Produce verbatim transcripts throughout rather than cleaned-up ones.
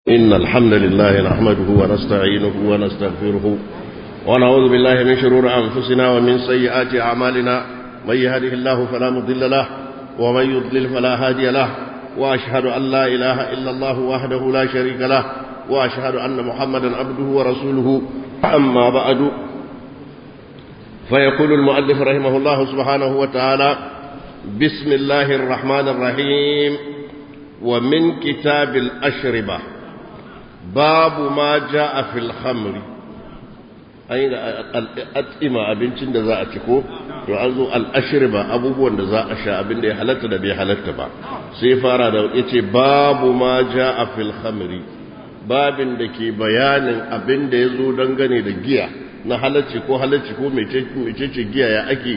إن الحمد لله نحمده ونستعينه ونستغفره ونعوذ بالله من شرور أنفسنا ومن سيئات أعمالنا من يهده الله فلا مضل له ومن يضلل فلا هادي له وأشهد أن لا إله إلا الله وحده لا شريك له وأشهد أن محمدا عبده ورسوله. أما بعد، فيقول المؤلف رحمه الله سبحانه وتعالى: بسم الله الرحمن الرحيم. ومن كتاب الأشربة باب ما جاء في الخمر. أين الأطعمة أبنتين da za a ci ko to an zo al-ashriba abubuwan da za a sha abin da ya halatta da bai halatta ba, sai fara da yace babu ma jaa fil khamri, babin da ke bayanin abin da yazo dangane da giya na halacci ko halacci ko mecece giya ya ake.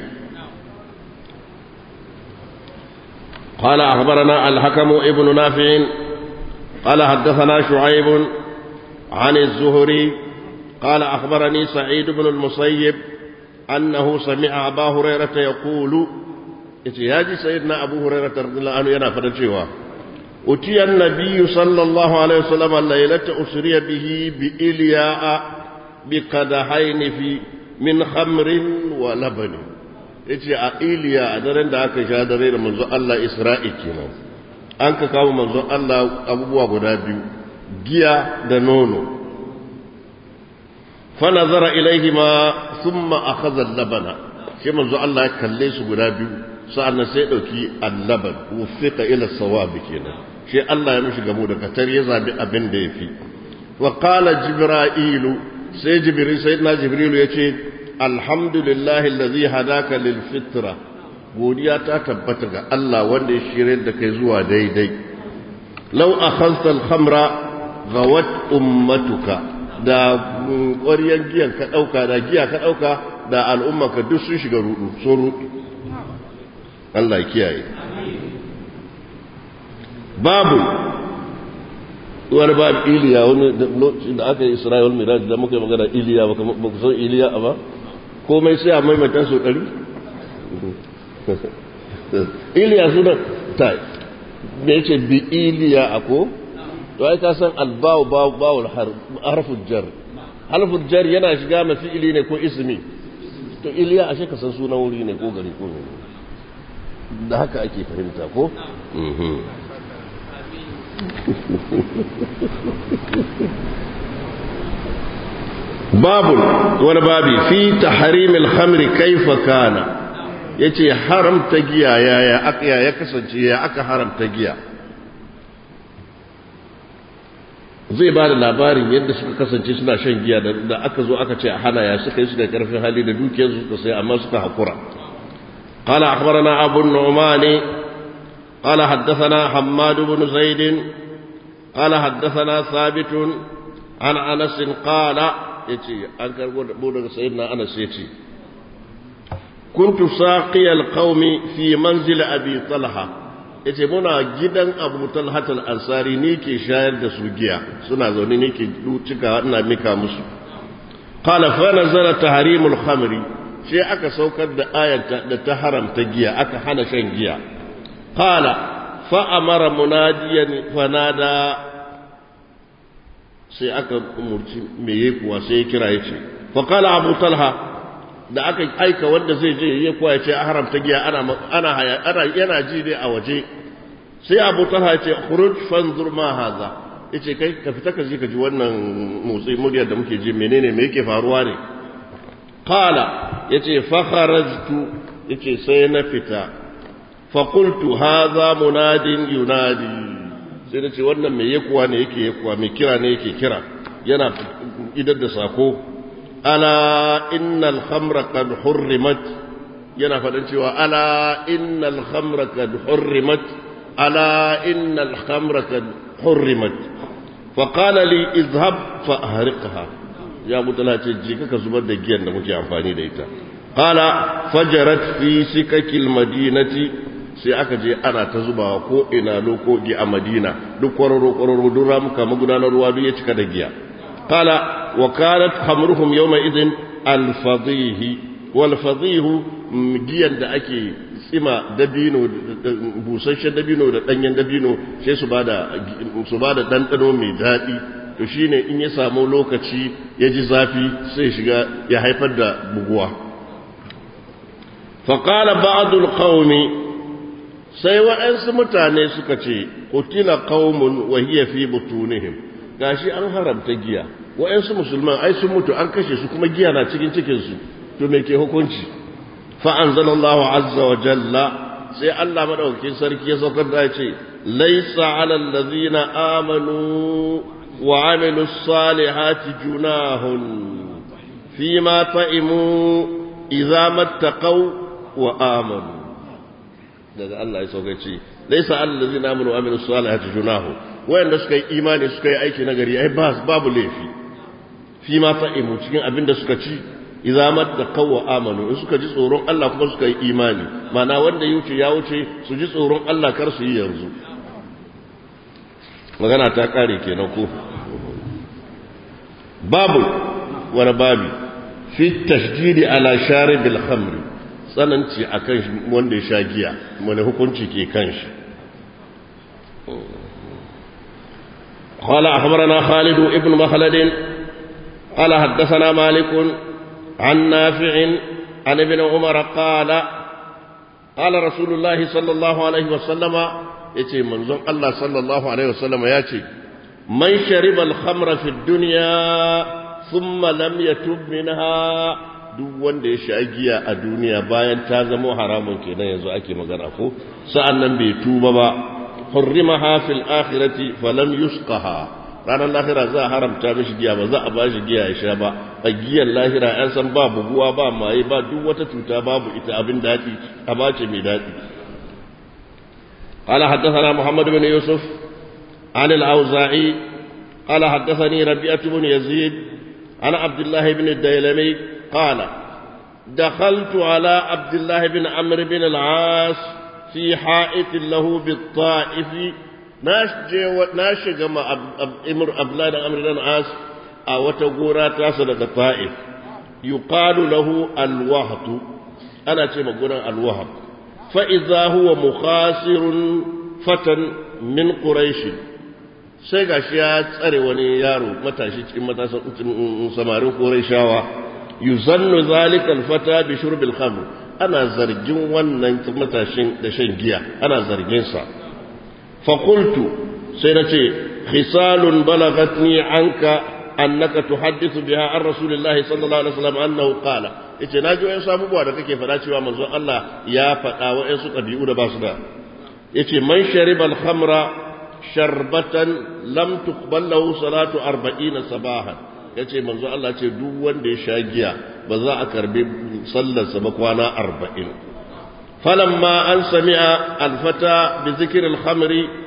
قال أخبرنا الحكم ابن نافع قال حدثنا شعيب عن الزهري قال أخبرني سعيد بن المسيب أنه سمع أبا هريرة يقول: اتياج سيدنا أبو هريرة رضي الله عنه ينافر الجوا أتي النبي صلى الله عليه وسلم الليلة أسري به بإلياء بقدحين في من خمر ولبن. yace a Iliya a daren da aka sha dare da manzo Allah Isra'i kenan, an ka kawo manzo Allah abubuwa guda biyu, giya da nono. fa nazara ilaihima thumma akhadha al-labana, sai manzo Allah ya kalle su guda biyu, sa'annan sai dauki al-laban, wufiqa ila sawabi kenan, sai Allah ya mishi gamo da katar ya zabi abin da yafi. wa qala jibra'ilu, sai jibril sayyidina jibril yace: alhamdulillahi allazi hadaka lil fitra, godiya ta tabbata ga Allah wanda ya shirye da kai zuwa daidai. law akhadhta al khamra ghawat ummatuka, da ƙwaryan giyan ka dauka da giya ka dauka da al'umma ka duk sun shiga rudu sun rudu. Allah ya kiyaye. babu wani babu Iliya, wani da aka yi Isra'il Miraj da muka yi magana Iliya, ba ku san Iliya ba, komai sai a maimaita su ɗari. Iliya suna ta da yace bi Iliya ako, to ai ka san albawu bawul harful jar, harful jar yana shiga ma fi'ili ne ko ismi, to Iliya ashe ka san sunan wuri ne ko gari ko ne, da haka ake fahimta ko. babun wani babi fi tahrimil khamri kaifa kana, yace haramta giya yaya aka ya kasance ya aka haramta giya. zai ba da labarin yadda suka kasance suna shan giya da aka zo aka ce a hana, ya suka yi su da karfin hali da dukiyar su suka sai amma suka hakura. qala akhbarana abu nu'mani qala haddathana hammad ibn zaid qala haddathana thabit an anas qala, yace an karbo da daga sayyidina Anas yace: kuntu saqiyal qaumi fi manzil abi talha, yace muna gidan Abu Talha al-Ansari ne ke shayar da su giya, suna zaune ne ke cika ina mika musu. qala fa nazala tahrimul khamri, sai aka saukar da ayata da ta haramta giya, aka hana shan giya. qala fa amara munadiyan fanada, sai aka umurci me yake kuwa sai ya kira yace: fa qala Abu Talha, da aka aika wanda zai je yake kuwa yace a haramta giya, ana ana ana yana ji dai a waje. sai Abu Talha yace: khuruj fanzur ma hadha, yace kai ka fita ka ji ka ji wannan motsi muryar da muke ji, menene me yake faruwa ne. qala yace fa kharajtu, yace sai na fita. fa qultu hadha munadin yunadi, sai da ce wannan mai yakuwa ne yake yakuwa, mai kira ne yake kira, yana idar da sako. ala innal khamra qad hurrimat, yana faɗin cewa ala innal khamra qad hurrimat, ala innal khamra qad hurrimat. fa qala li izhab fa ahriqha, ya mutala ce je ka zubar da giyan da muke amfani da ita. qala fajarat fi sikakil madinati, sai aka je ana ta zubawa ko ina lokoki a Madina, duk kwararo kwararo duk ramuka magudanar ruwa duk ya cika da giya. qala wa kanat khamruhum yawma idhin al-fadhihi wal fadhihu, giyan da ake tsima dabino busasshen dabino da danyen dabino sai su bada su bada dandano mai dadi to shine in ya samu lokaci ya ji zafi sai shiga ya haifar da buguwa fa qala ba'd al-qaumi sai wa'ansu mutane suka ce qutila qaumun wa hiya fi butunihim gashi an haramta giya wa'ansu musulman ai sun mutu an kashe su kuma giya na cikin cikin su to me ke hukunci fa anzalallahu azza wa jalla sai Allah madaukakin sarki ya saukar da ce laysa 'alal ladzina amanu wa 'amilus salihati junahun fima ta'imu idza mattaqaw wa amanu daga Allah ya saukar ce laysa 'alal ladzina amanu wa 'amilus salihati junahun wayanda suka yi imani suka yi aiki nagari ai babu laifi fima ta'imu cikin abinda suka ci idza mattaqaw wa amanu in suka ji tsoron Allah kuma suka yi imani mana wanda ya wuce ya wuce su ji tsoron Allah kar su yi yanzu magana ta kare kenan ko babu wani babi fi tashdidi ala sharibil khamri tsananci akan wanda ya sha giya wani hukunci ke kan shi قال أخبرنا خالد ابن مخلد قال حدثنا مالك عن نافع عن ابن عمر قال قال رسول الله صلى الله عليه وسلم يتي منظر الله صلى الله عليه وسلم ياتي من شرب الخمر في الدنيا ثم لم يتب منها duk wanda ya sha giya a duniya bayan ta zama haramun kenan yanzu ake magana ko sa'annan bai tuba ba hurrimaha fil akhirati falam yusqaha ranar lahira za a haramta mishi giya ba za a ba shi giya ya sha ba a giyan lahira an san ba buguwa ba maye ba duk wata cuta babu ita abin daɗi a bace mai daɗi قال حدثنا محمد بن يوسف عن الأوزاعي قال حدثني ربيعة بن يزيد عن عبد الله بن الديلمي قال دخلت على عبد الله بن عمرو بن العاص في حائط له بالطائف na shiga ma abla da amrinan as a wata gora tasa daga ta'if yuqalu lahu alwahtu ana ce magunan alwahab fa idza huwa mukhasirun fatan min quraish sai gashi ya tsare wani yaro matashi cikin matasan samarin quraishawa yuzannu zalika alfata bi shurbil khamr ana zargin wannan matashin da shan giya ana zargin sa فقلت سينتي خصال بلغتني عنك أنك تحدث بها عن رسول الله صلى الله عليه وسلم أنه قال إيش ناجو إنسا مبوا دكك فداتي ومنزو الله يا فتا وإنسو قديئو دباسنا إيش من شرب الخمر شربة لم تقبل له صلاة أربعين صباحا yace manzo Allah ce duk wanda ya sha giya ba za a karbi sallar sa ba kwana arba'in فلما أن سمع الفتى بذكر الخمر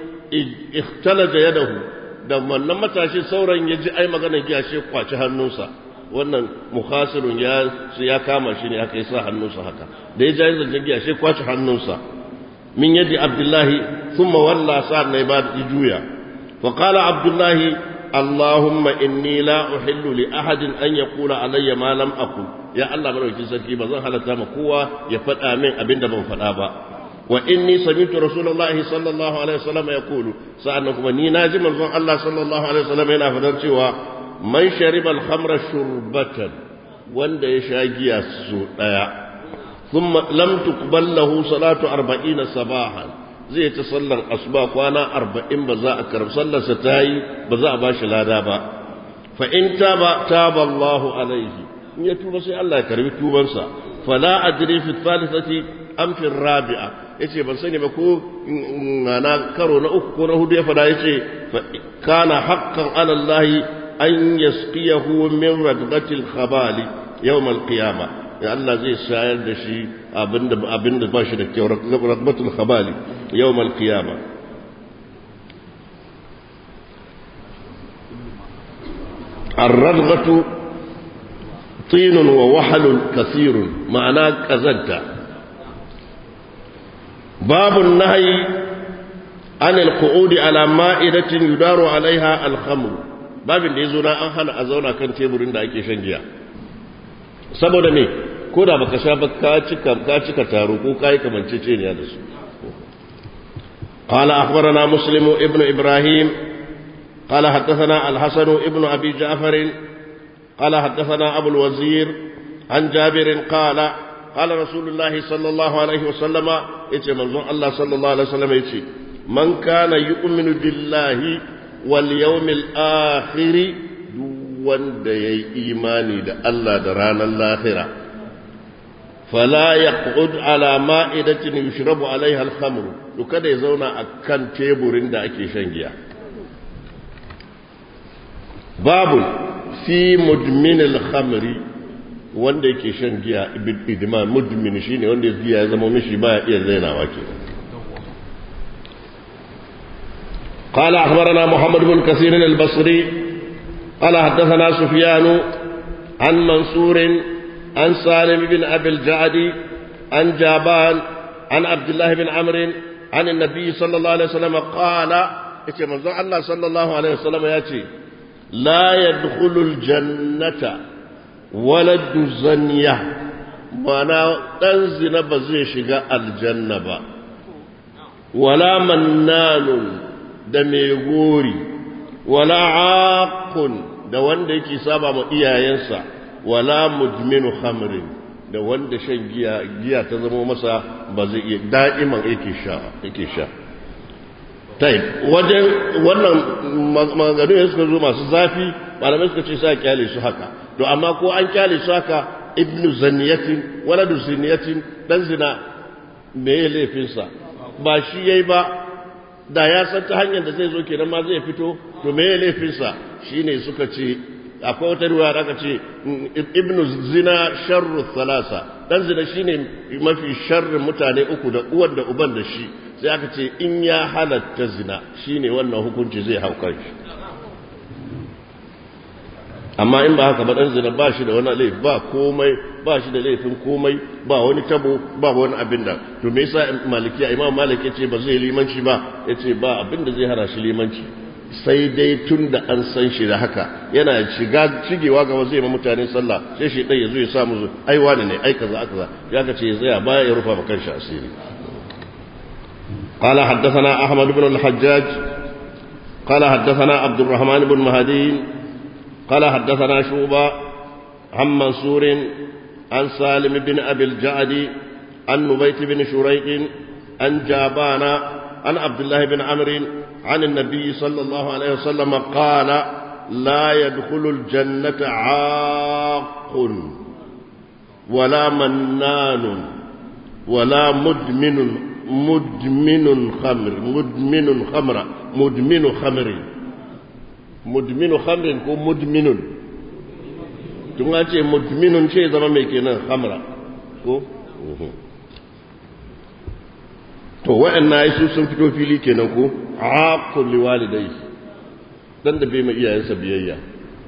اختلج يده da wannan matashi sauran ya ji ai maganar giya shi kwaci hannunsa wannan mukhasirun ya ya kama shi ne aka yi sa hannunsa haka da ya ji zancen giya shi kwaci hannunsa min yadi abdullahi thumma walla sa'an ne ba da juya fa qala abdullahi allahumma inni la uhillu li ahadin an yaqula alayya ma lam aqul ya Allah madaukakin sarki ba zan halatta ma kowa ya faɗa min abinda ban faɗa ba wa inni sami'tu rasulullahi sallallahu alaihi wasallam yaqulu sa'annan kuma ni naji manzon Allah sallallahu alaihi wasallam yana fadar cewa man shariba al-khamra shurbatan wanda ya sha giya su daya thumma lam tuqbal lahu salatu arba'ina sabahan zai ta sallar asuba kwana arba'in ba za a karbi sallar sa tayi ba za a bashi lada ba fa in taba taba Allahu alaihi in ya tuba sai Allah ya karbi tubansa fala adri fi thalithati am fi rabi'a yace ban sani ba ko na karo na uku ko na hudu ya fada yace kana haqqan ala Allah an yasqiyahu min radqatil khabali yawm al-qiyamah ya Allah zai shayar da shi abinda abinda ba shi da kyau radqatul khabali yawm al-qiyamah الرضغة طين ووحل كثير معناه كزنتا باب النهي عن القعود على مائدة يدار عليها الخمر باب da yazo na an hana a zauna kan teburin da ake shan giya saboda me ko da baka sha ba ka cika ka cika taro ko kai kamanceceniya da su قال أخبرنا مسلم ابن إبراهيم قال حدثنا الحسن ابن أبي جعفر قال حدثنا أبو الوزير عن جابر قال قال رسول الله صلى الله عليه وسلم إتي منظور الله صلى الله عليه وسلم إتي من كان يؤمن بالله واليوم الآخر wanda ya yi imani da Allah da ranar lahira fala yaqud ala ma'idatin yushrabu alaiha al-khamr duka da ya zauna akan teburin da ake shan giya babu fi mudmin al-khamri wanda yake shan giya idman mudmin shine wanda giya ya zama mishi baya iya zainawa ke قال أخبرنا محمد بن كثير البصري قال حدثنا سفيان عن منصور عن سالم بن أبي الجعد عن جابان عن عبد الله بن عمرو عن النبي صلى الله عليه وسلم قال الله صلى الله عليه وسلم يأتي لا يدخل الجنة ولد زنية وانا تنزل بزيشك الجنة ولا منان دميغوري wala aqun da wanda yake saba ma iyayensa wala mujminu khamrin da wanda shan giya giya ta zama masa ba zai iya da'iman yake sha yake sha tai wajen wannan maganganu suka zo masu zafi malamai suka ce sai kyale su haka to amma ko an kyale su haka ibnu zaniyatin waladu zaniyatin dan zina me ya laifinsa ba shi yayi ba da ya san ta hanyar da zai zo kenan ma zai fito to me ya laifinsa shine suka ce akwai wata ruwa da aka ce ibnu zina sharru thalasa dan zina shine mafi sharrin mutane uku da uwan da uban da shi sai aka ce in ya halatta zina shine wannan hukunci zai hauka shi amma in ba haka ba dan zina ba shi da wani laifi ba komai ba shi da laifin komai ba wani tabo ba wani abin da to me yasa malikiya imam malik yace ba zai limanci ba yace ba abin da zai hana shi limanci sai dai tun da an san shi da haka yana shiga shigewa gaba zai ma mutane sallah sai shi dai yazo ya sa musu ai wani ne ai kaza kaza ya ka ce zai baya ya rufa maka shi asiri قال حدثنا أحمد بن الحجاج قال حدثنا عبد الرحمن بن مهدي قال حدثنا شعبة عن منصور عن سالم بن أبي الجعد عن نبيت بن شريق عن جابان عن عبد الله بن عمرو عن النبي صلى الله عليه وسلم قال لا يدخل الجنة عاق ولا منان ولا مدمن مدمن خمر مدمن خمر مدمن خمر مدمن خمر كو مدمن tun an ce mudminun ce zama mai kenan khamra ko to wa'annan su sun fito fili kenan ko aqul liwalidai dan da bai mai iyayensa biyayya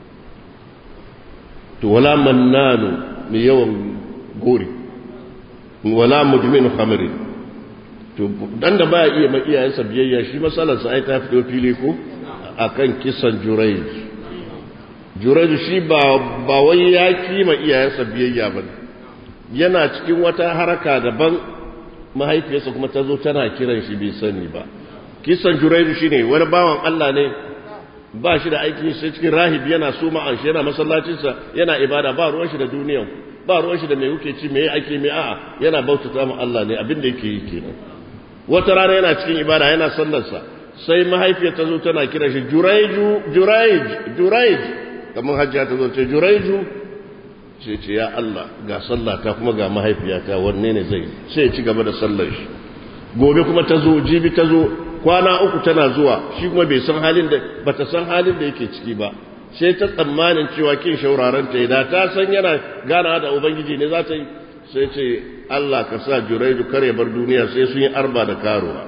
to wala mannanu mai yawan gori wala mudminu khamri to dan da baya iya mai iyayensa biyayya shi masalar sa ai ta fito fili ko akan kisan Jurayj Jurayj shi ba ba wai ya kima iyayensa biyayya ba yana cikin wata haraka daban mahaifiyarsa kuma ta zo tana kiran shi bai sani ba kisan Jurayj shine wani bawan Allah ne ba shi da aiki sai cikin rahib yana suma an shi yana masallacinsa yana ibada ba ruwan shi da duniya ba ruwan shi da mai kuke ci me ake me a'a yana bautata ma Allah ne abin da yake yi kenan wata rana yana cikin ibada yana sallarsa sai mahaifiyar ta zo tana kira shi Jurayju Jurayj Jurayj kamar hajjiya ta zo ce Jurayju sai ce ya Allah ga sallata kuma ga mahaifiyata wanne ne zai sai ya ci gaba da sallar shi gobe kuma ta zo jibi ta zo kwana uku tana zuwa shi kuma bai san halin da bata san halin da yake ciki ba sai ta tsammanin cewa kin shauraran ta da ta san yana gana da ubangiji ne za ta yi sai ce Allah ka sa Jurayju kare bar duniya sai sun yi arba da karuwa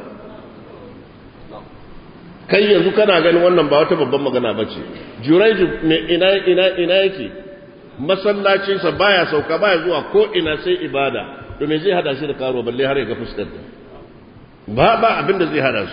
kai yanzu kana ganin wannan ba wata babban magana bace Jurayju me ina ina ina yake masallacin sa baya sauka baya zuwa ko ina sai ibada to me zai hada shi da karuwa balle har ya ga fuskar ta ba ba abin da zai hada su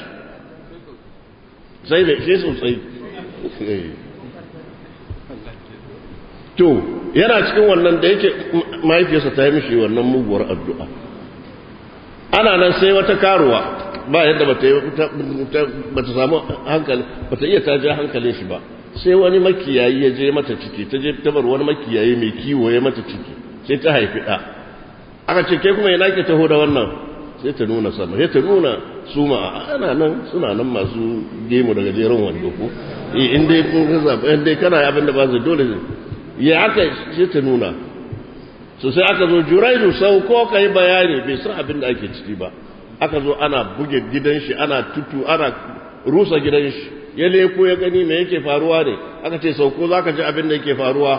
sai da shi sosai to yana cikin wannan da yake mahaifiyarsa ta yi mishi wannan muguwar addu'a ana nan sai wata karuwa ba yadda ba ta samu hankali ba ta iya ta ja hankalin shi ba sai wani makiyayi ya je mata ciki ta je ta bar wani makiyayi mai kiwo ya mata ciki sai ta haifi ɗa aka ce ke kuma yana ke taho da wannan sai ta nuna sama sai ta nuna su ma ana nan suna nan masu gemu daga jerin wando ko in dai kun zaɓa in dai kana abin da ba zai dole ya aka sai ta nuna so sai aka zo juraidu sau ko ka yi bayani bai san abin da ake ciki ba aka zo ana buge gidan shi ana tutu ana rusa gidan shi ya leko ya gani me yake faruwa ne aka ce sauko za ka ji abin da yake faruwa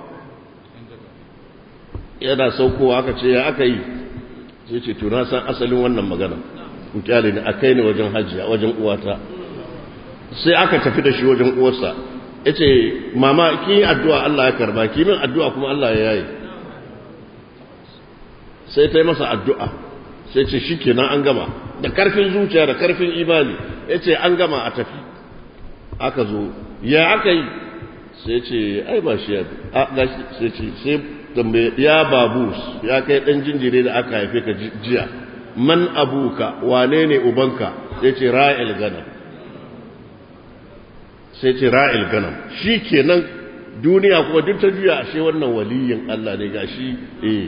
yana saukowa aka ce ya aka yi sai ce to na san asalin wannan magana ku kyale ni a kai ni wajen hajji a wajen uwata sai aka tafi da shi wajen uwarsa ya ce mama ki yi addu'a Allah ya karba ki min addu'a kuma Allah ya yayi sai ta yi masa addu'a sai ce shi kenan an gama da karfin zuciya da karfin imani ya ce an gama a tafi aka zo ya aka yi sai ce ai ba shi ya sai ce sai tambaye ya babu ya kai dan jinjire da aka haife ka jiya man abuka wane ne ubanka sai ce ra'il ganam sai ce ra'il ganam shi kenan duniya kuma duk ta juya ashe wannan waliyin Allah ne gashi eh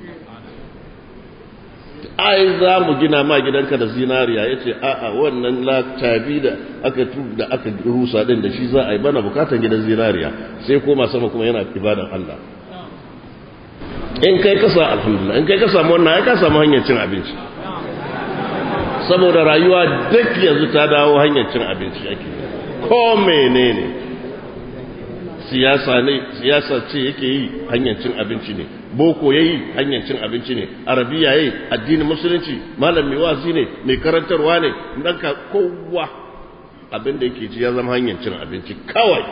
ai za mu gina ma gidanka da zinariya ya ce a'a wannan latabi da aka da aka rusa din da shi za a yi bana bukatan gidan zinariya sai koma sama kuma yana ibadan Allah in kai kasa alhamdulillah in kai ka samu wannan ai ka samu hanyar cin abinci saboda rayuwa duk yanzu ta dawo hanyar cin abinci ake ko menene siyasa ne siyasa ce yake yi hanyar cin abinci ne boko yayi hanyar cin abinci ne arabiya yayi addinin musulunci malam mai wazi ne mai karantarwa ne dan ka kowa abin da yake ji ya zama hanyar cin abinci kawai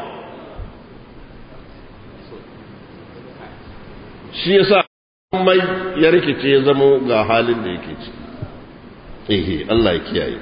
shi yasa mai ya rikice ya zama ga halin da yake ci eh Allah ya kiyaye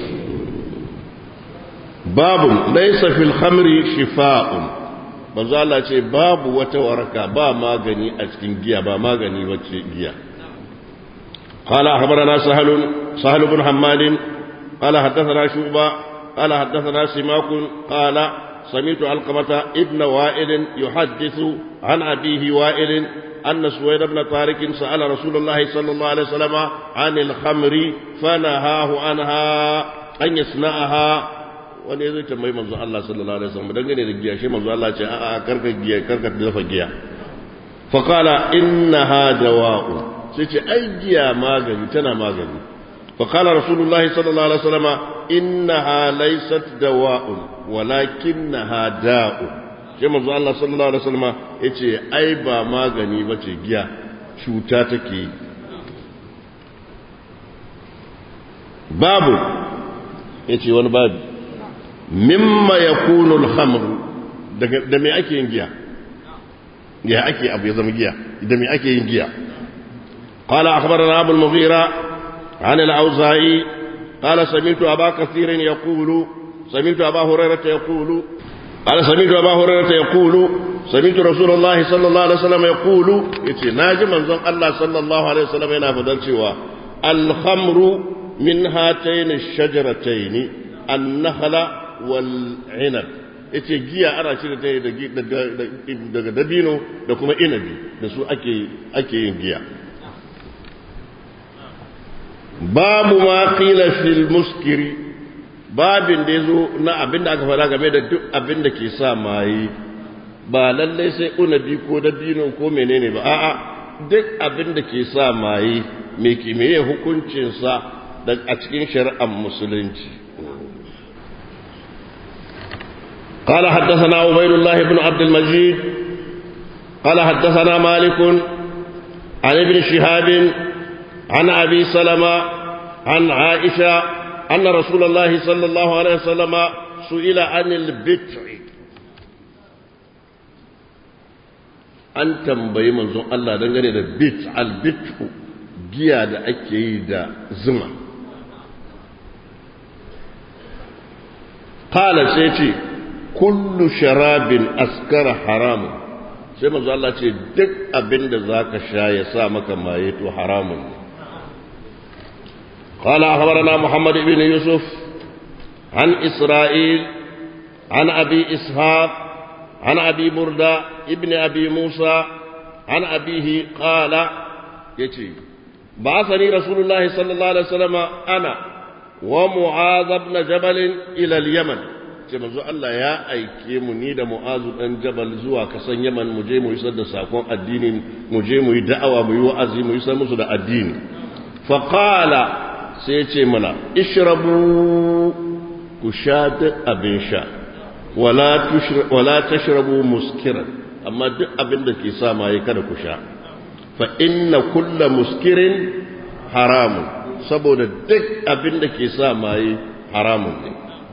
babun laysa fil khamri shifaa'un manzo Allah ce babu wata waraka ba magani a cikin giya ba magani wacce giya qala akhbarana sahal sahal ibn hammad qala hadathana shuba qala hadathana simak qala sami'tu alqamata ibn wa'il yuhaddithu an abihi wa'il أن سويد بن طارق سأل رسول الله صلى الله عليه وسلم عن الخمر فنهاه عنها أن يصنعها wani ya zai tambayi manzo Allah sallallahu alaihi wasallam dangane da giya shi manzo Allah ce a'a karka giya karka dafa giya fa qala innaha dawa'u sai ce ai giya magani tana magani fa qala rasulullah sallallahu alaihi wasallam innaha laysat dawa'un walakinnaha da'u shi manzo Allah sallallahu alaihi wasallam yace ai ba magani bace giya cuta take babu yace wani babu mimma yakunu al-khamr da me ake yin giya ya ake abu ya zama giya da me ake yin giya qala akhbarana abu al-mughira an al-auza'i qala sami'tu aba kathir yaqulu sami'tu aba hurairah yaqulu qala sami'tu aba hurairah yaqulu sami'tu rasulullahi sallallahu alaihi wasallam yaqulu yace naji manzon Allah sallallahu alaihi wasallam yana fadar cewa al-khamru min hatayn ash-shajaratayn an-nakhla wal-'inab yace giya ana cire ta daga dabino da kuma inabi da su ake ake yin giya babu ma qila fil muskiri babin da yazo na abinda aka fara game da duk abinda ke sa maye ba lalle sai unabi ko dabino ko menene ba a'a duk abinda ke sa maye me ke meye hukuncin sa a cikin shari'ar musulunci قال حدثنا عبيد الله بن عبد المجيد قال حدثنا مالك عن ابن شهاب عن أبي سلمة عن عائشة أن رسول الله صلى الله عليه وسلم سئل عن البتع أن تنبي منظر الله دنگني ده بتع البتع giya da ake yi da zuma قال سيتي kullu sharabin askara haramun sai manzo Allah ce duk abin da zaka sha ya sa maka maye to haramun ne قال أخبرنا محمد بن يوسف عن إسرائيل عن أبي إسحاق عن أبي بردة ابن أبي موسى عن أبيه قال يتي بعثني رسول الله صلى الله عليه وسلم أنا ومعاذ بن جبل إلى اليمن manzo Allah ya aike mu ni da Mu'azu dan Jabal zuwa kasan Yaman mu je mu isar da sakon addini mu je mu yi da'awa mu yi wa'azi mu isar musu da addini fa qala sai ce mana ishrabu ku sha duk abin sha wala tushra wala tashrabu muskiran amma duk abin da ke sa maye kada ku sha fa inna kulla muskirin haramun saboda duk abin da ke sa maye haramun ne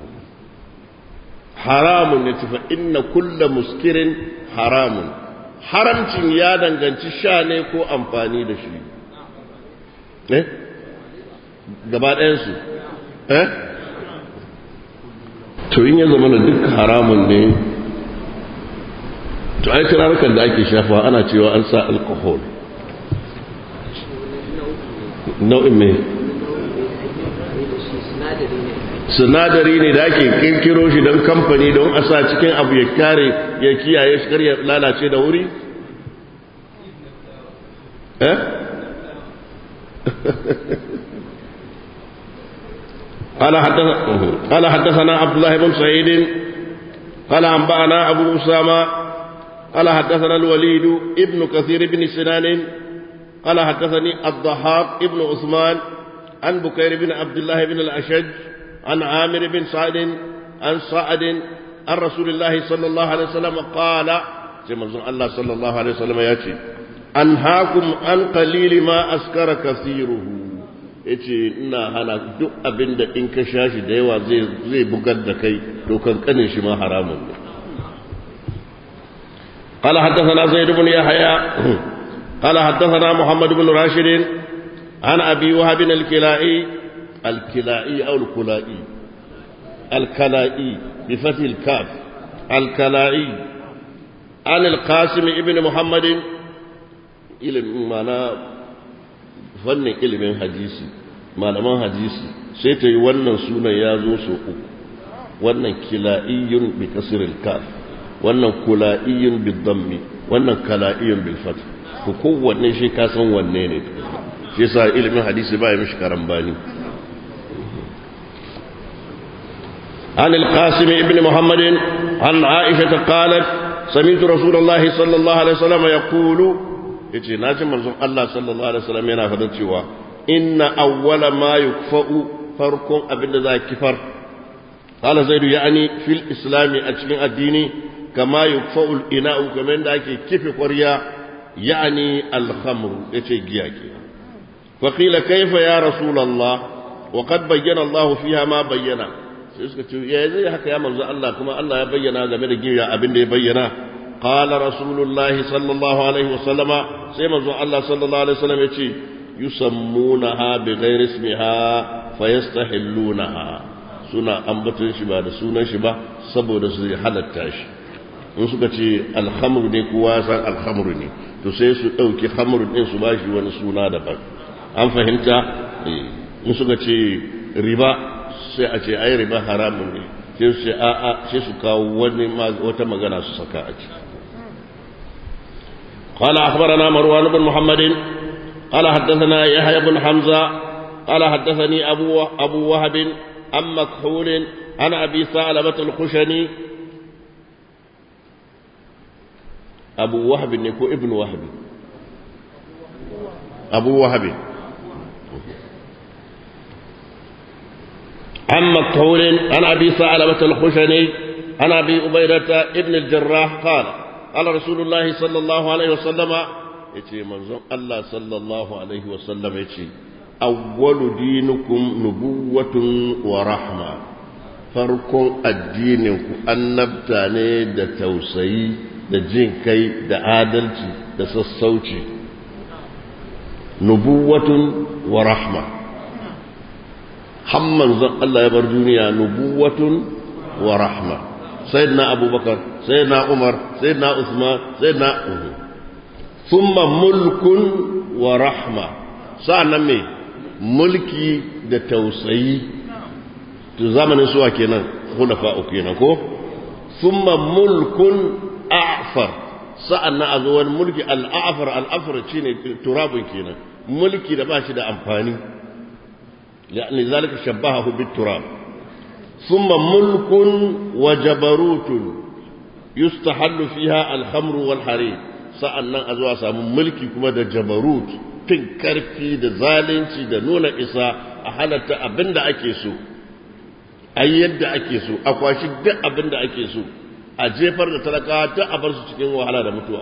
haramun ne fa inna kulla muskirin haramun haramcin ya danganci sha ne ko amfani da shi eh gaba ɗayansu eh to in ya zama da duk haramun ne to ai turarukan da ake shafa ana cewa an sa alkohol nau'in mai sinadari ne da ake kinkiro shi don kamfani don a sa cikin abu ya kare ya kiyaye shi kar ya lalace da wuri eh قال حدثنا قال حدثنا عبد الله بن سعيد قال أنبأنا أبو أسامة قال حدثنا الوليد ابن كثير بن سنان قال حدثني الضحاك ابن عثمان عن بكير بن عبد الله بن الأشج عن عامر بن سعد عن سعد عن رسول الله صلى الله عليه وسلم قال كما الله صلى الله عليه وسلم يأتي أنهاكم عن قليل ما أسكر كثيره yace ina hana duk abin da in ka shashi da yawa zai zai bugar da kai to kankanin shi ma haramun ne قال حدثنا زيد بن يحيى قال حدثنا محمد بن راشد عن أبي وهب الكلائي الكلائي أو الكلائي الكلائي بفتح الكاف الكلائي عن القاسم ابن محمد إلى معنى fannin ilimin hadisi malaman hadisi sai ta yi wannan sunan ya zo so uku wannan kila'iyyun bi kasril kaf wannan kula'iyyun bi dhammi wannan kala'iyyun bil fath ko kowanne shi ka san wanne ne shi yasa ilimin hadisi ba ya mishi karambani عن القاسم ابن محمد عن عائشة قالت سمعت رسول الله صلى الله عليه وسلم يقول yace naji manzon Allah sallallahu alaihi wasallam yana fadar cewa inna awwala ma yukfa'u farkon abinda za kifar qala zaidu ya'ni fil islami a cikin addini kama yukfa'u al-ina'u kaman da ake kife ƙwarya ya'ni al-khamr yace giya ke fa qila kayfa ya rasulullah wa qad bayyana Allah fiha ma bayyana sai suka ce ya zai haka ya manzon Allah kuma Allah ya bayyana game da giya abinda ya bayyana قال رسول الله صلى الله عليه وسلم سيما الله صلى الله عليه وسلم يقول يسمونها بغير اسمها فيستحلونها سنة أنبتن شبا سنة شبا سبو دسي حلتاش in suka ce alhamru ne kowa san alhamru ne to sai su ɗauki hamru ɗin su bashi wani suna daban an fahimta in suka ce riba sai a ce ai riba haramun ne sai su ce a'a sai su kawo wani wata magana su saka a ciki قال أخبرنا مروان بن محمد قال حدثنا يحيى بن حمزة قال حدثني أبو, أبو وهب عن مكحول عن أبي ثعلبة الخشني أبو وهب نكو ابن وهب أبو وهب عن مكحول عن أبي ثعلبة الخشني عن أبي عبيدة ابن الجراح قال قال رسول الله صلى الله عليه وسلم يتي منزون الله صلى الله عليه وسلم يتي أول دينكم نبوة ورحمة فركم الدينكم النبتاني دا توسعي دا جنكي دا عادلتي دا سسوتي نبوة ورحمة حمن زق الله يبر دنيا نبوة ورحمة sayyidina abubakar sayyidina umar sayyidina usman sayyidina thumma mulkun wa rahma sa'annan me mulki da tausayi to zamanin suwa kenan khulafa kenan ko thumma mulkun a'far sa'annan azuwan mulki al-a'far al-afar shine turabun kenan mulki da ba shi da amfani يعني ذلك شبهه بالتراب ثم ملك وجبروت يستحل فيها الخمر والحرير sa'annan a zuwa samu mulki kuma da jabarut fin karfi da zalunci da nuna isa a halatta abinda ake so a yadda ake so a kwashi duk abinda ake so a jefar da talakawa ta a bar su cikin wahala da mutuwa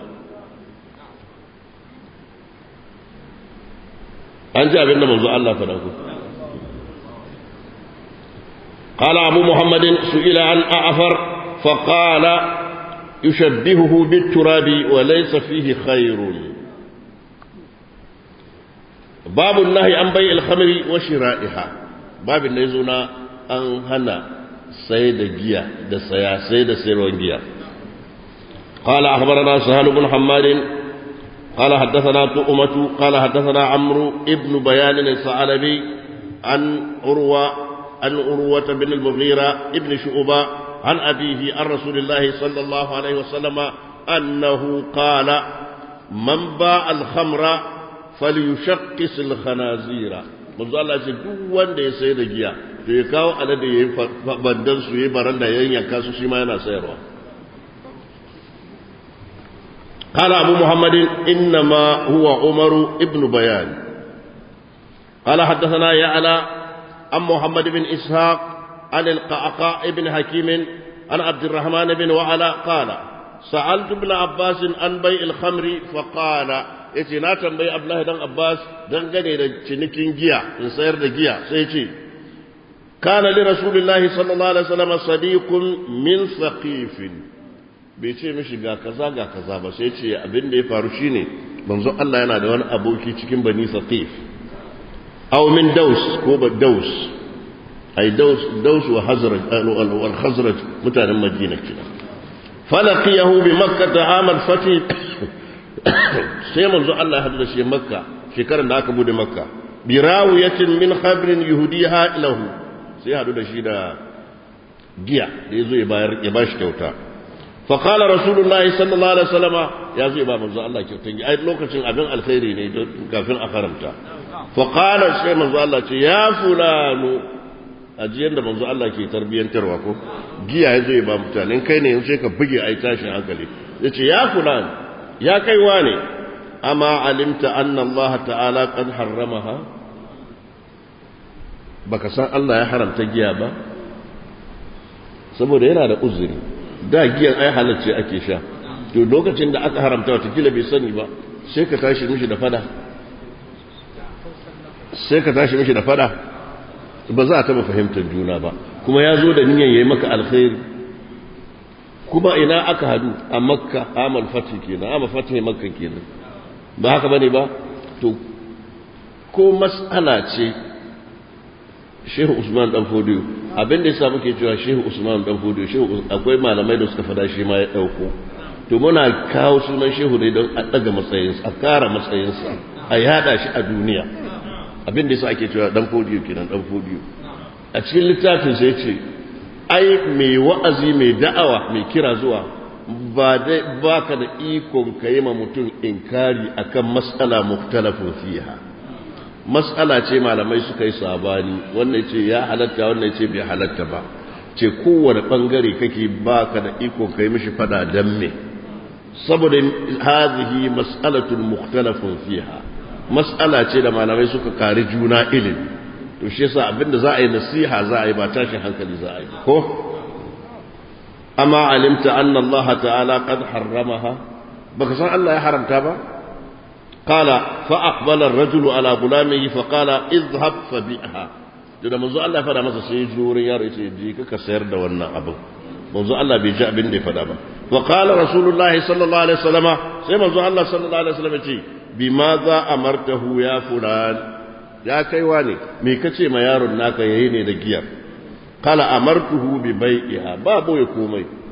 an ji abinda manzo Allah faɗa ku قال أبو محمد سئل عن أعفر فقال يشبهه بالتراب وليس فيه خير باب النهي عن بيع الخمر وشرائها باب النهي أن هنا سيد جيا دا سيا سيد سيرون جيا قال أخبرنا سهل بن حماد قال حدثنا تؤمة قال حدثنا عمرو ابن بيان الثعلبي عن عروة عن عروة بن المغيرة ابن شعبة عن أبيه عن رسول الله صلى الله عليه وسلم أنه قال من باع الخمر فليشقص الخنازير منذ الله يقول وان دي سيد جيا يكاو على دي بدن سوي برند ينكاسو شما ينا سيروا قال أبو محمد إنما هو عمر ابن بيان قال حدثنا يعلى عن محمد بن إسحاق عن القعقاع بن حكيم عن عبد الرحمن بن وعلا قال سألت ابن عباس عن بيع الخمر فقال yace na tambayi Abdullahi dan Abbas dangane da cinikin giya in sayar da giya sai yace kana li rasulillahi sallallahu alaihi wasallam sadiqun min saqif bai ce mishi ga kaza ga kaza ba sai yace abin da ya faru shine manzo Allah yana da wani aboki cikin bani saqif أو من دوس كوبا دوس أي دوس دوس وحزرج والخزرج متان المدينة كده فلقيه بمكة عام الفتح سيما زو الله هذا شيء مكة شكرا لك بود مكة براوية من خبر يهوديها له سي هذا شيء دا جيا يزو يباير يباش كوتا فقال رسول الله صلى الله عليه وسلم يا زو يبا منزو الله كوتا أي لوكاشين أبن الخيري ne kafin a haramta فقال sai manzo Allah ce ya fulanu ajiyan da manzo Allah ke tarbiyantarwa ko giya yazo ya ba mutanen kai ne sai ka buge ai tashin hankali yace ya fulan ya kai wane amma alimta anna Allah ta'ala qad harramaha baka san Allah ya haramta giya ba saboda yana da uzuri da giyan ai halacce ake sha to lokacin da aka haramta wata kila bai sani ba sai ka tashi mishi da fada sai ka tashi mishi da fada ba za a taba fahimtar juna ba kuma ya zo da niyyar yayi maka alkhairi kuma ina aka hadu a makka amal fatih kenan amma fatih makka kenan ba haka bane ba to ko mas'ala ce Shehu Usman dan Fodiyo abin da yasa muke cewa Shehu Usman dan Fodiyo Shehu akwai malamai da suka fada shi ma ya dauko to muna kawo sunan Shehu dai don a daga matsayinsa a kara matsayinsa a yada shi a duniya abin da yasa ake cewa dan Fodiyo kenan dan Fodiyo a cikin littafin sai ce ai mai wa'azi mai da'awa mai kira zuwa ba dai baka da ikon kai ma mutum inkari akan mas'ala mukhtalafun fiha mas'ala ce malamai suka yi sabani wannan ce ya halatta wannan ce bai halatta ba ce kowane bangare kake baka da ikon kai mishi fada dan me saboda hazihi mas'alatun mukhtalafun fiha mas'ala ce da malamai suka kari juna ilimi to shi yasa abinda za a yi nasiha za a yi ba tashin hankali za a yi ko amma alimta anna Allah ta'ala qad harramaha baka san Allah ya haramta ba qala fa aqbala ar-rajulu ala gulamihi fa qala izhab fa bi'ha da manzo Allah ya fada masa sai jurin yaro yace je ka sayar da wannan abin manzo Allah bai ji abin da ya fada ba wa qala rasulullahi sallallahu alaihi wasallama sai manzo Allah sallallahu alaihi wasallam yace bimaza amartahu ya fulan ya kaiwa ne me kace ma yaron naka yayi ne da giyar kala amartuhu bi bai'iha babu ya komai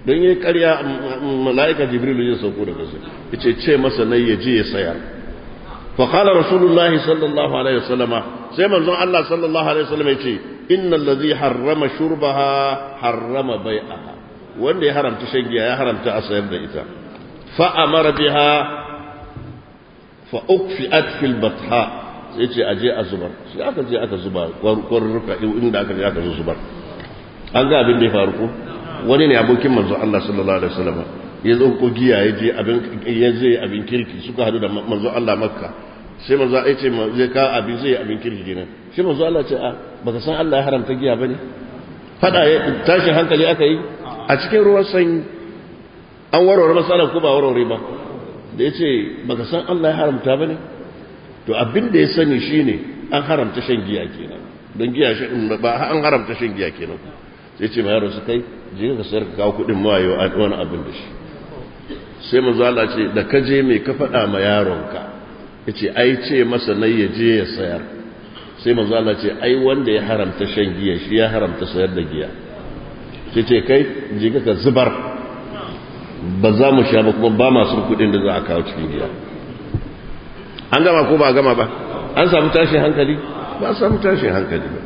don yi ƙarya mala'ika jibril ya sauko daga sai yace ce masa nayi ya je ya sayar fa qala rasulullahi sallallahu alaihi wasallama sai manzon Allah sallallahu alaihi wasallama yace innal ladhi harrama shurbaha harrama bai'aha wanda ya haramta shan giya ya haramta a sayar da ita fa amara biha fa ukfi'at fil batha sai ce aje a zubar sai aka je aka zuba kwarruka inda aka je aka zubar an ga abin da ya faru ko wani ne abokin manzo Allah sallallahu alaihi wasallam ya zo ko giya ya je abin ya je abin kirki suka hadu da manzo Allah Makka sai manzo ya ce zai ka abin zai abin kirki kenan sai manzo Allah ce a baka san Allah ya haramta giya bane fada ya tashi hankali aka yi a cikin ruwan sanyi an warware masalan ko ba warware ba da yace baka san Allah ya haramta bane to abin da ya sani shine an haramta shan giya kenan don giya shi ba an haramta shan giya kenan sai ce mai yaro su kai je ka sayar ka kawo kudin mawayo a wani abin da shi sai manzo Allah ce da ka je mai ka faɗa ma yaronka yace ai ce masa nai ya je ya sayar sai manzo Allah ce ai wanda ya haramta shan giya shi ya haramta sayar da giya sai ce kai je ka zubar ba za mu sha ba kuma ba masu kudin da za a kawo cikin giya an gama ko ba a gama ba an samu tashin hankali ba a samu tashin hankali ba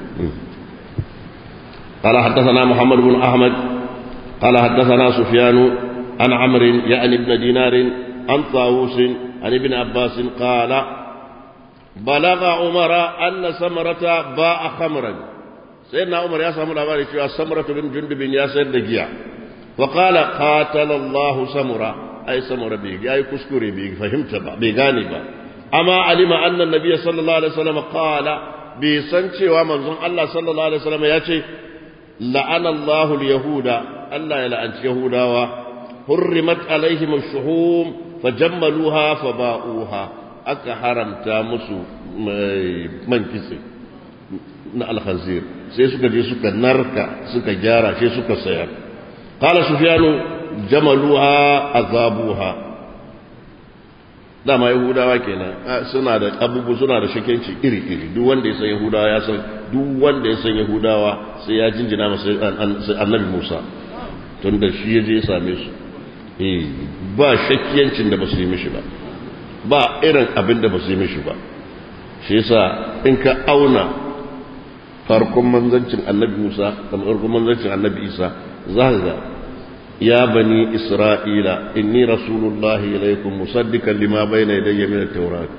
قال حدثنا محمد بن أحمد قال حدثنا سفيان عن عمرو يعني ابن دينار عن طاووس عن ابن عباس قال بلغ عمر أن سمرة باع خمرا سيدنا عمر يا سامر أباري شو سمرة بن جندب يا سيد دجيا وقال قاتل الله سمرة أي سمرة بيجي أي كسكري بيجي فهمت بيجاني با أما علم أن النبي صلى الله عليه وسلم قال بسنتي ومنظم الله صلى الله عليه وسلم يأتي لعن الله اليهود الله يلعن يهودا حرمت عليهم الشحوم فجملوها فباؤوها أكا حرمتا مسو من كسي na alkhazir sai suka je suka narka suka gyara sai suka sayar qala sufyanu jamaluha azabuha dama yahudawa kenan suna da abubu suna da shakenci iri iri duk wanda ya san yahudawa ya san duk wanda ya san yahudawa sai ya jinjina masa annabi Musa tunda shi yaje ya same su eh ba shakkiyancin da ba su yi mishi ba ba irin abin da ba su yi mishi ba shi yasa in ka auna farkon manzancin annabi Musa da farkon manzancin annabi Isa za ka ga ya bani Isra'ila inni rasulullahi ilaykum musaddiqan lima bayna yadayya min at-taurat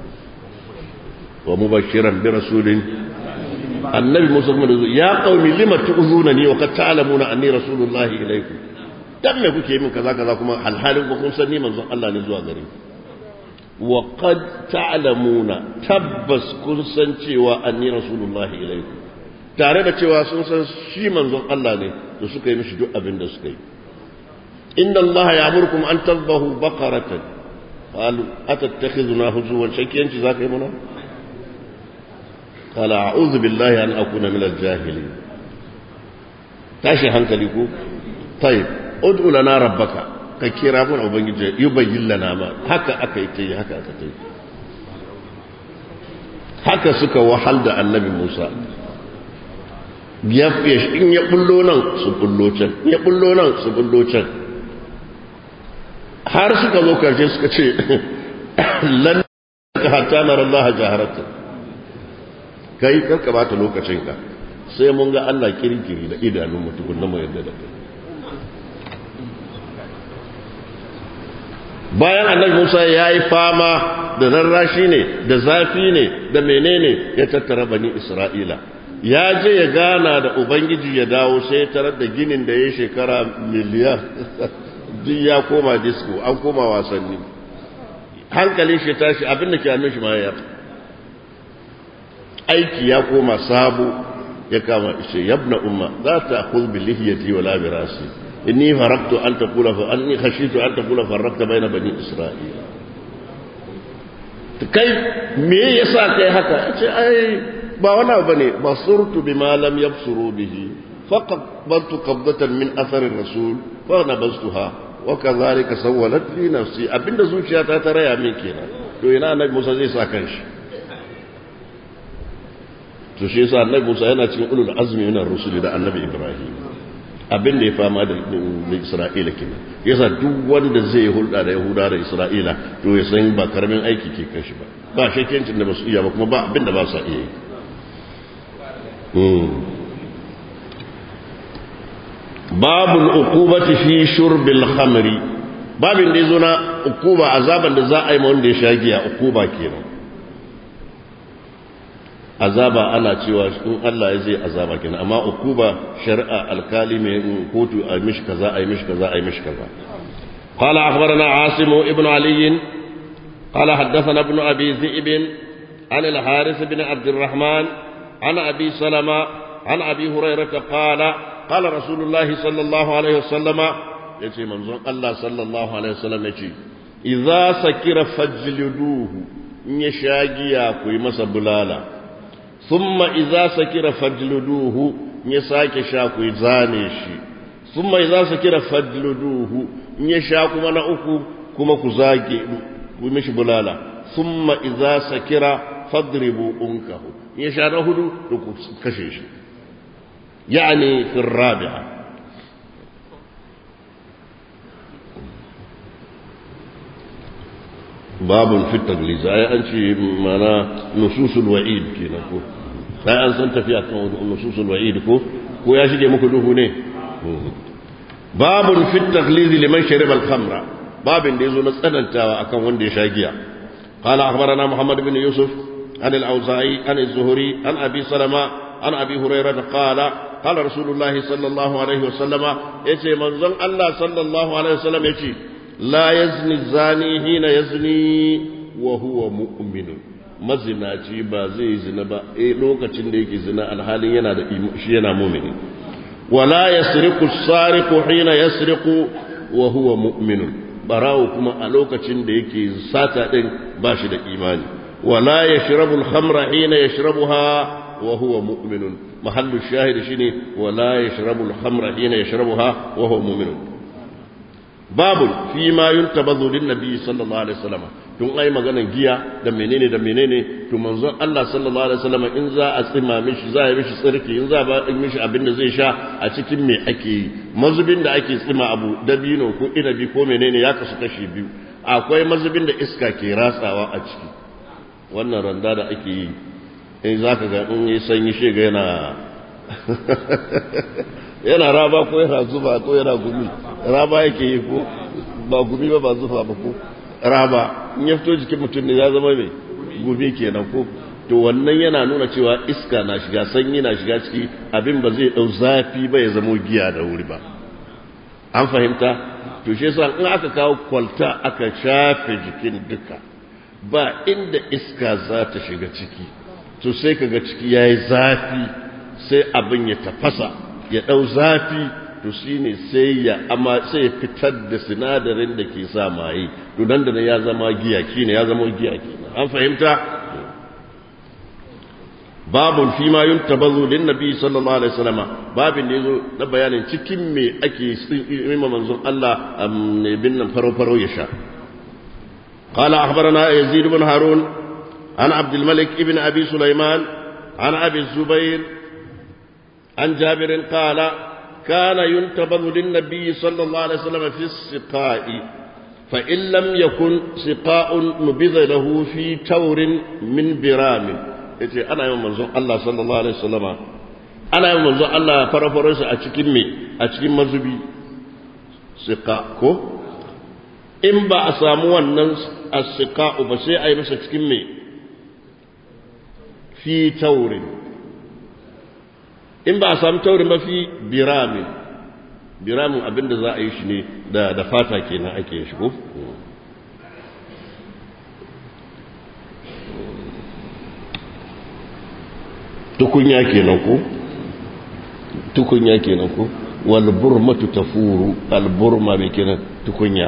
wa mubashiran bi rasulin annabi Musa kuma ya qaumi lima tu'zunani wa qad ta'lamuna anni rasulullahi ilaykum dan me kuke min kaza kaza kuma alhalin ku kun san ni manzon Allah ne zuwa gare ku wa qad ta'lamuna tabbas kun san cewa anni rasulullahi ilaykum tare da cewa sun san shi manzon Allah ne da suka yi mishi duk abin da suka yi inna Allah ya'murukum an tadhbahu baqaratan qalu atattakhiduna huzuwan shakiyanci zaka yi mana qala a'udhu billahi an akuna min al-jahilin tashi hankali ko tayyib ud'u lana rabbaka ka kira mun ubangiji yubayyin lana ma haka aka yi tayi haka aka tayi haka suka wahal da annabi Musa in ya bullo nan su bullo can ya bullo nan su bullo can har suka zo karshe suka ce lan ka hatta nara Allah jaharatan kai karka bata lokacin ka sai mun ga Allah kirkiri da idanun mu tukunna mu yadda da kai bayan annabi Musa yayi fama da rarrashi ne da zafi ne da menene ya tattara bani Isra'ila ya je ya gana da Ubangiji ya dawo sai tarar da ginin da ya shekara miliyan duk ya koma disco an koma wasanni hankali shi tashi abinda ke hannun shi ma ya aiki ya koma sabo ya kama ishe yabna umma za ta akhudh bi lihiyati wa la bi rasi inni faraktu an taqula fa anni khashitu an taqula farakta bayna bani isra'ila kai me yasa kai haka ce ai ba wani abu ne basurtu bima lam yabsuru bihi faqad bantu qabdatan min athar ar-rasul fa nabastuha wa kadhalika sawwalat li nafsi abinda zuciyata ta raya min kenan to ina annabi Musa zai sa kanshi to shi yasa annabi Musa yana cikin ulul azmi min ar-rusul da annabi Ibrahim abin da ya fama da Isra'ila kenan yasa duk wanda zai hulɗa da Yahuda da Isra'ila to ya san ba karamin aiki ke kashi ba ba shakkencin da basu iya ba kuma ba abin da ba su iya yi babul uqubati fi shurbil khamri babin da yazo na uquba azaban da za a yi ma wanda ya sha giya uquba kenan azaba ana cewa in Allah ya zai azaba kenan amma uquba shari'a alkali mai kotu a mishi kaza a yi mishi kaza a yi mishi kaza qala akhbarana asim ibn ali qala haddathana ibn abi zi'b an al-harith ibn abd الرحمن عن ابي سلمة عن ابي هريرة قال قال رسول الله صلى الله عليه وسلم yace manzon Allah sallallahu alaihi wasallam yace idza sakira fajliduhu in ya shagiya ku yi masa bulala thumma idza sakira fajliduhu in ya sake sha ku yi zane shi thumma idza sakira fajliduhu in ya sha kuma na uku kuma ku zage ku yi mishi bulala thumma idza sakira fadribu unkahu in ya sha na hudu ku kashe shi yani fi rabi'a باب في التغليظ اي انشي معنا نصوص الوعيد كده كو اي ان سنت في نصوص الوعيد كو كو يا شيء muku duhu ne باب في التغليظ لمن شرب الخمر باب da yazo na tsanantawa akan wanda ya sha giya قال اخبرنا محمد بن يوسف عن الاوزاعي عن الزهري عن ابي سلمة عن ابي هريرة قال قال رسول الله صلى الله عليه وسلم yace manzon Allah sallallahu alaihi wasallam yace لا يزني الزاني حين يزني وهو مؤمن mazinaci ba zai zina ba eh lokacin da yake zina alhalin yana da shi yana mu'mini wala yasriqu as-sariqu hina yasriqu wa huwa mu'min barawo kuma a lokacin da yake sata din ba shi da imani wala yashrabu al-khamra hina yashrabuha wa huwa mu'min mahallu shahid shine wala yashrabu al-khamra hina yashrabuha wa huwa mu'min babu fi ma yuntabazu lin nabi sallallahu alaihi wasallam tun ai maganan giya da menene da menene to manzon Allah sallallahu alaihi wasallam in za a tsima mishi za a mishi tsirki in za ba mishi abin da zai sha a cikin me ake yi mazubin da ake tsima abu dabino ko inabi ko menene ya kasu kashi biyu akwai mazubin da iska ke ratsawa a ciki wannan randa da ake yi in zaka ga in yi sanyi shega yana yana raba ko yana zuba ko yana gumi raba yake yi ko ba gumi ba ba zufa ba ko raba in ya fito jikin mutum ne ya zama mai gumi kenan ko to wannan yana nuna cewa iska na shiga sanyi na shiga ciki abin ba zai dau zafi ba ya zama giya da wuri ba an fahimta to shi yasa in aka kawo kwalta aka shafe jikin duka ba inda iska za ta shiga ciki to sai kaga ciki yayi zafi sai abin ya tafasa ya ɗau zafi to shi ne sai ya amma sai ya fitar da sinadarin da ke sa maye to nan da ya zama giya ne ya zama giya kenan an fahimta babun fi ma yuntabazu lin nabi sallallahu alaihi wasallam babin da yazo na bayanin cikin me ake imama manzon Allah ne bin nan faro faro ya sha قال أخبرنا يزيد بن هارون عن عبد الملك ابن أبي سليمان عن أبي الزبير عن جابر قال كان ينتبذ للنبي صلى الله عليه وسلم في السقاء فإن لم يكن سقاء نبذ له في تور من برام yace ana yin manzon Allah sallallahu alaihi wasallama ana yin manzon Allah farafarar shi a cikin me a cikin mazubi siqa ko in ba a samu wannan as-siqa ba sai a yi masa cikin me fi taurin in ba a samu taurin ba fi biramin biramin abinda za a yi shi ne da da fata kenan ake yin shi ko tukunya kenan ko tukunya kenan ko wal burmatu tafuru al burma me kenan tukunya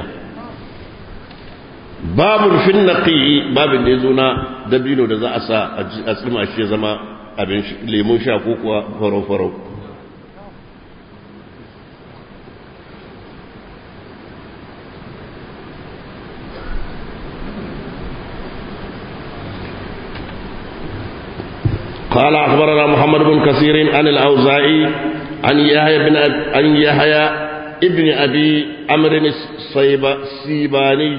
babun fin naqi babin da yazo na dabino da za a sa a tsima shi ya zama abin lemun sha ko kuwa faro faro قال أخبرنا محمد بن كثير عن الأوزاعي عن يحيى بن عن يحيى ابن أبي عمرو الصيباني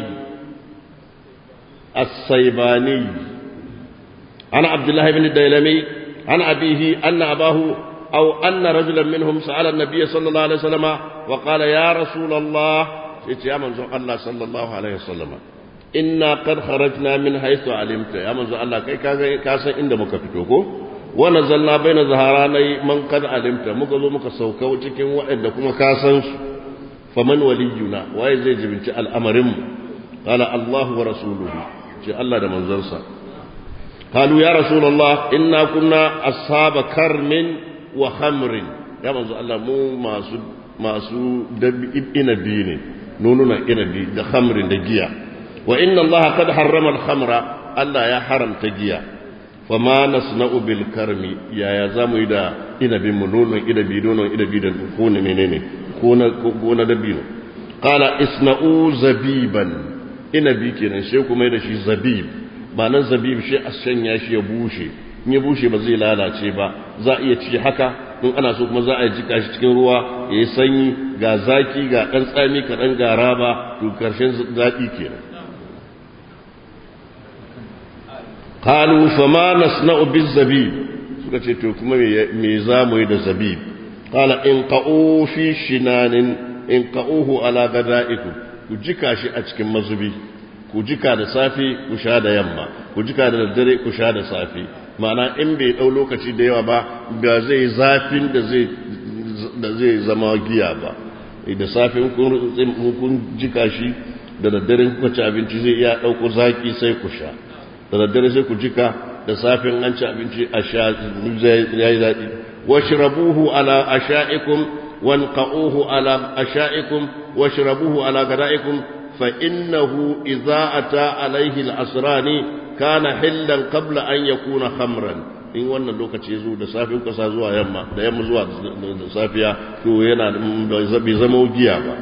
الصيباني عن عبد الله بن الديلمي عن أبيه أن أباه أو أن رجلا منهم سأل النبي صلى الله عليه وسلم وقال يا رسول الله يا منزل الله صلى الله عليه وسلم إنا قد خرجنا من حيث علمت يا منزل الله كي كاسا إن مكفتوكو ونزلنا بين ظهراني من قد علمت مكذو مكسوكو تكين وإنكم كاسنس فمن ولينا ويزيج بنت الأمر قال الله ورسوله شاء الله ده منزلسا قالوا يا رسول الله إنا كنا أصحاب كرم وخمر يا منزل الله مو ماسو ماسو دب إنبي ne nonuna inabi da khamrin da giya wa inna Allah qad harrama al-khamra Allah ya haramta giya fama nasna'u bil karmi ya ya zamu yi da inabin mu nonon inabi nonon inabi da ko ne menene ko na ko na dabino qala isna'u zabiban inabi kenan sai kuma da shi zabib ba nan zabib shi a shanya shi ya bushe in ya bushe ba zai lalace ba za a iya ci haka in ana so kuma za a jika shi cikin ruwa ya yi sanyi ga zaki ga ɗan tsami kaɗan ga raba to ƙarshen zaƙi kenan qalu fama nasna'u biz zabib suka ce to kuma me za mu yi da zabib qala in qa'u fi shinanin in qa'uhu ala gada'ikum ku jika shi a cikin mazubi ku jika da safi ku sha da yamma ku jika da daddare ku sha da safi ma'ana in bai dau lokaci da yawa ba ba zai zafin da zai da zai zama giya ba da safin kun kun jika shi da daddare kuka ci abinci zai iya dauko zaki sai ku sha da daddare sai ku jika da safin an ci abinci a sha yayi dadi washrabuhu ala asha'ikum wanqa'uhu ala asha'ikum washrabuhu ala gada'ikum fa innahu idza ata alayhi al-asrani kana hillan qabla an yakuna khamran in wannan lokaci zo da safin kasa zuwa yamma da yamma zuwa da safiya to yana bai zama giya ba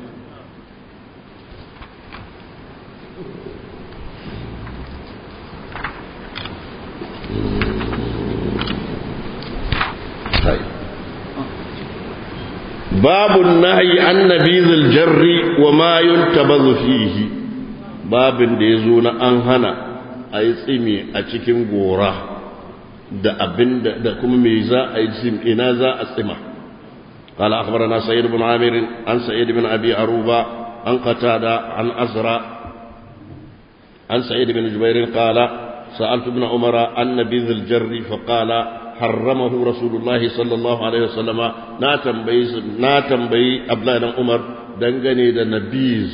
babu nahyi an nabizil jarri wa ma yuntabazu fihi babin da yazo na an hana a yi tsimi a cikin gora da abin da kuma me za a yi tsim ina za a tsima قال أخبرنا سعيد بن عامر عن سعيد بن أبي عروبة عن قتادة عن أزرع عن سعيد بن جبير قال سألت ابن عمر عن نبيذ الجر فقال حرمه رسول الله صلى الله عليه وسلم نا تنبي نا تنبي أبلان عمر دنغني دا نبيذ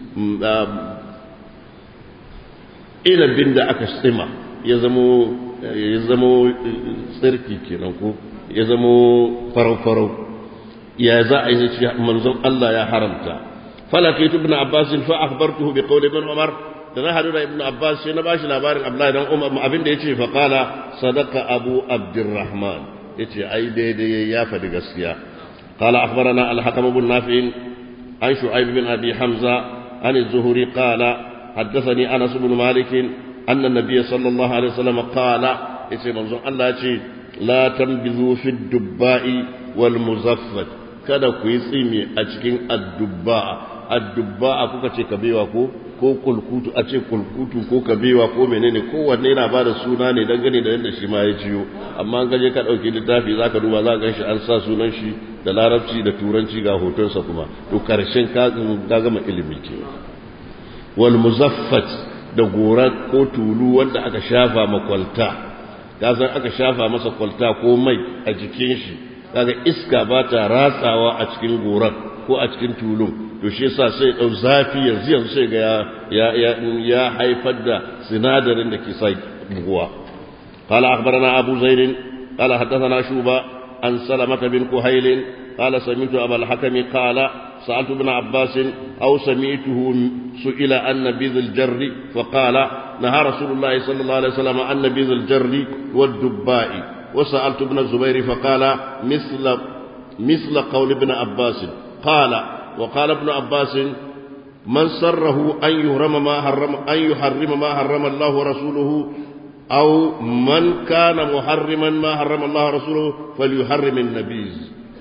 إلى بند أكستما يزمو يزمو سركي كنكو يزمو فرو فرو يا زعيم منزل الله يا حرمتا فلقيت ابن عباس فأخبرته بقول ابن عمر da na hadu da ibn abbas sai na bashi labarin abdullahi dan umar abin da yace fa qala sadaqa abu abdurrahman yace ai daidai ya fadi gaskiya qala akhbarana al-hakam ibn nafi' an shu'aib bin abi hamza an az-zuhri qala haddathani anas ibn malik anna an-nabiy sallallahu alaihi wasallam qala yace manzo Allah yace la tanbizu fi ad-dubba'i wal muzaffat kada ku yi tsimi a cikin ad-dubba ad-dubba kuka ce kabewa ko ko kulkutu a ce kulkutu ko kabewa ko menene kowanne yana ba da suna ne dangane da yadda shi ma ya ciyo amma an gaje ka ɗauki littafi za ka duba za ka shi an sa sunan shi da larabci da turanci ga hotonsa kuma to karshen ka gama ilimi ke wal muzaffat da gora ko tulu wanda aka shafa makwalta ka san aka shafa masa kwalta ko mai a jikin shi kaga iska ba ta ratsawa a cikin gorar ko a cikin tulun to shi yasa sai dau zafi yanzu yanzu sai ga ya ya ya haifar da sinadarin da ke sai buguwa qala akhbarana abu zaid qala hadathana shuba an salamah bin kuhayl qala sami'tu abu al-hakim qala sa'altu ibn abbas aw sami'tuhu su'ila an nabiz al-jarr fa qala naha rasulullah sallallahu alaihi wasallam an nabiz al-jarr wad-dubba'i wa sa'altu ibn zubair fa qala misla misla qawl ibn abbas qala وقال ابن عباس من سره أن يحرم ما حرم أن يحرم ما حرم الله ورسوله أو من كان محرما ما حرم الله ورسوله فليحرم النبيذ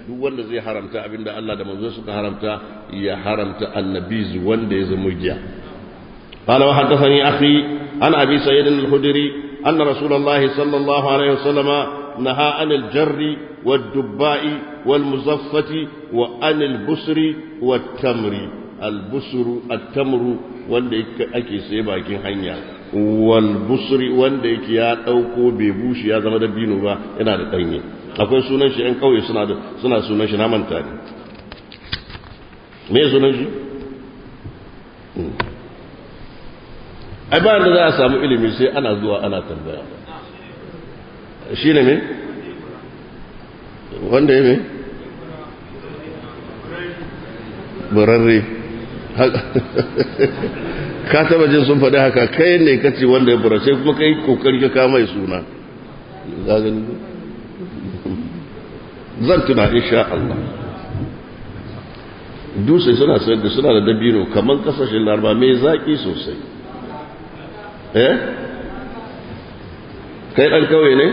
duk wanda zai haramta abinda Allah da manzo suka haramta ya haramta annabiz wanda ya zama giya قال وحدثني أخي عن أبي سعيد الخدري أن رسول الله صلى الله عليه وسلم نهى عن الجر والدباء والمزفة وعن البسر والتمر البسر التمر وندك أكي سيباكين حنيا والبسر وندك يا أوكو بيبوش يا زمد بينو با إنا دقيني أكوي سنن شيء إن قوي سنة سنة سنن شيء نامن تاني مين سنن شيء ai bayan da za a samu ilimi sai ana zuwa ana tambaya shi ne me wanda ya me burarre ka taba jin sun faɗi haka kai ne kace wanda ya bura sai kuma kai kokari ka kama mai suna zan tuna insha Allah dutse suna sayar da suna da dabino kamar kasashen larba mai zaki sosai eh kai dan kauye ne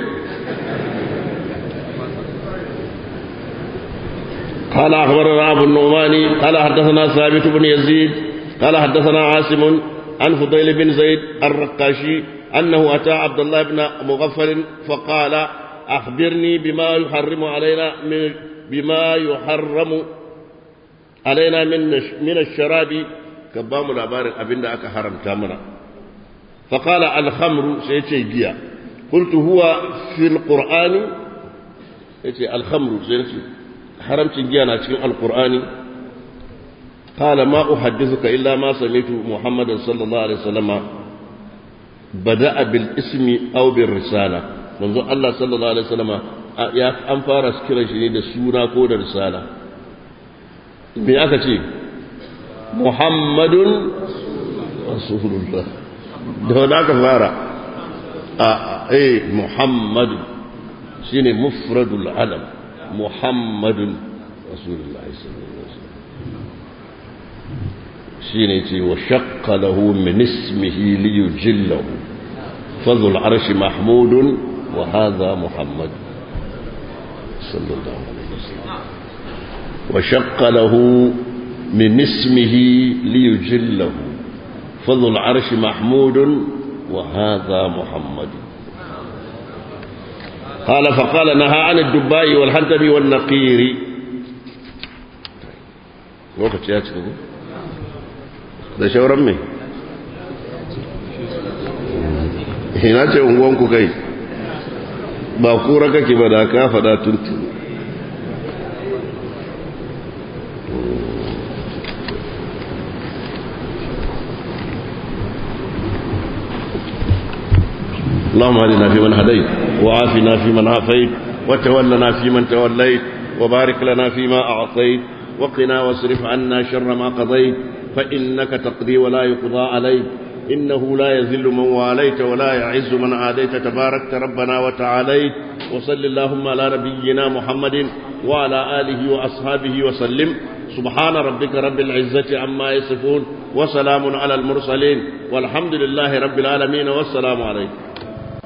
قال أخبرنا أبو النعمان قال حدثنا ثابت بن يزيد قال حدثنا عاصم عن فضيل بن زيد الرقاشي أنه أتى عبد الله بن مغفل فقال أخبرني بما يحرم علينا من بما يحرم علينا من من الشراب كبام الأبار أبن دعك حرم تامنا فقال الخمر سيتي جيا قلت هو في القرآن سيتي الخمر سيتي حرم تجيانا في القرآن قال ما أحدثك إلا ما سمعت محمد صلى الله عليه وسلم بدأ بالاسم أو بالرسالة منذ الله صلى الله عليه وسلم يا أنفار سكرة شديدة سورة كود رسالة بأكتي محمد رسول الله هناك فارع آه ايه محمد شيني مفرد العلم محمد رسول الله صلى الله عليه وسلم شيني وشق له من اسمه ليجله فذو العرش محمود وهذا محمد صلى الله عليه وسلم وشق له من اسمه ليجله فذو العرش محمود وهذا محمد قال فقال نهى عن الدباء والحنتم والنقير وقت يا تشكو ده شاورن مي ina ce unguwanku kai ba kura kake ba da ka fada tuntun اللهم اهدنا فيمن هديت وعافنا فيمن عافيت وتولنا فيمن توليت وبارك لنا فيما أعطيت وقنا واصرف عنا شر ما قضيت فإنك تقضي ولا يقضى عليك إنه لا يذل من واليت ولا يعز من عاديت تباركت ربنا وتعاليت وصل اللهم على نبينا محمد وعلى آله وأصحابه وسلم سبحان ربك رب العزة عما يصفون وسلام على المرسلين والحمد لله رب العالمين والسلام عليكم